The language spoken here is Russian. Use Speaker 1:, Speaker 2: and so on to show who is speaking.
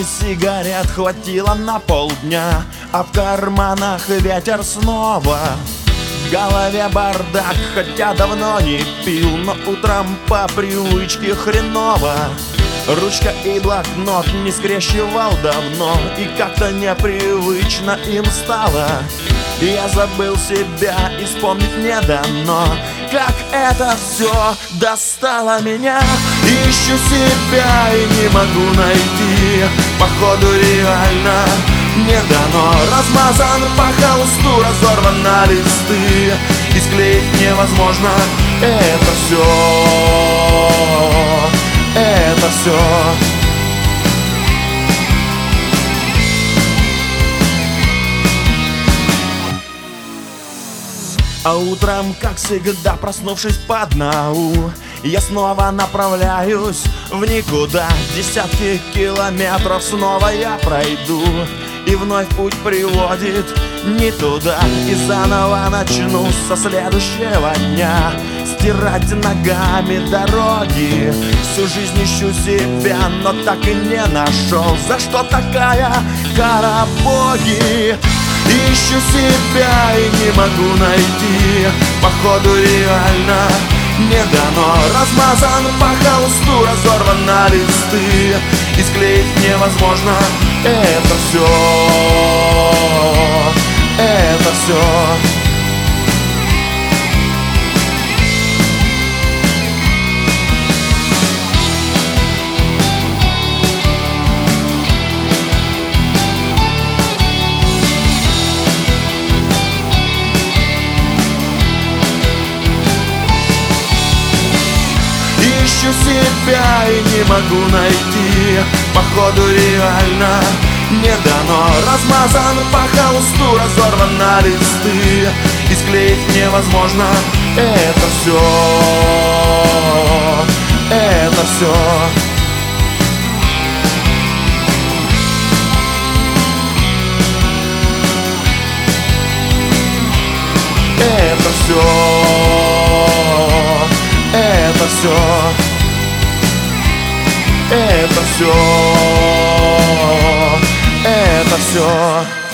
Speaker 1: Пачки сигарет хватило на полдня, а в карманах ветер снова. В голове бардак, хотя давно не пил, но утром по привычке хреново. Ручка и блокнот не скрещивал давно, и как-то непривычно им стало. Я забыл себя, и вспомнить не дано, как это все достало меня. Ищу себя и не могу найти, походу реально не дано. Размазан по холсту, разорван на листы, и склеить невозможно это все. Это все. А утром, как всегда, проснувшись по одному, я снова направляюсь в никуда. Десятки километров снова я пройду, и вновь путь приводит не туда. И заново начну со следующего дня стирать ногами дороги. Всю жизнь ищу себя, но так и не нашел. За что такая кара, боги? Ищу себя и не могу найти, походу реально не дано. Размазан по холсту, разорван на листы, и склеить невозможно это все. Это все. Ищу себя и не могу найти, походу реально не дано. Размазан по холсту, разорван на листы, и склеить невозможно это все. Это все. Это все. Это все. Это все. Это все.